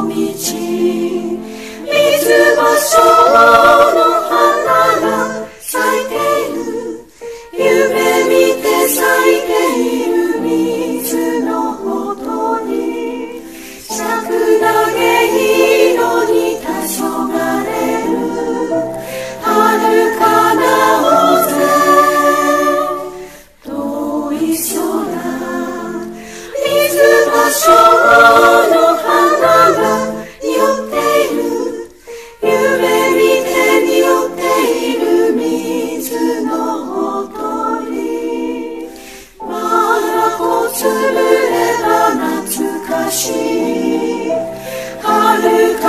道、水場所の花が咲いている、夢見て咲いている水のほとり、桜毛色に黄昏れる遥かな大勢、遠い空、水場所の花が匂っている、夢見て匂っている水のほとり、まだこつぶれば懐かしい遥か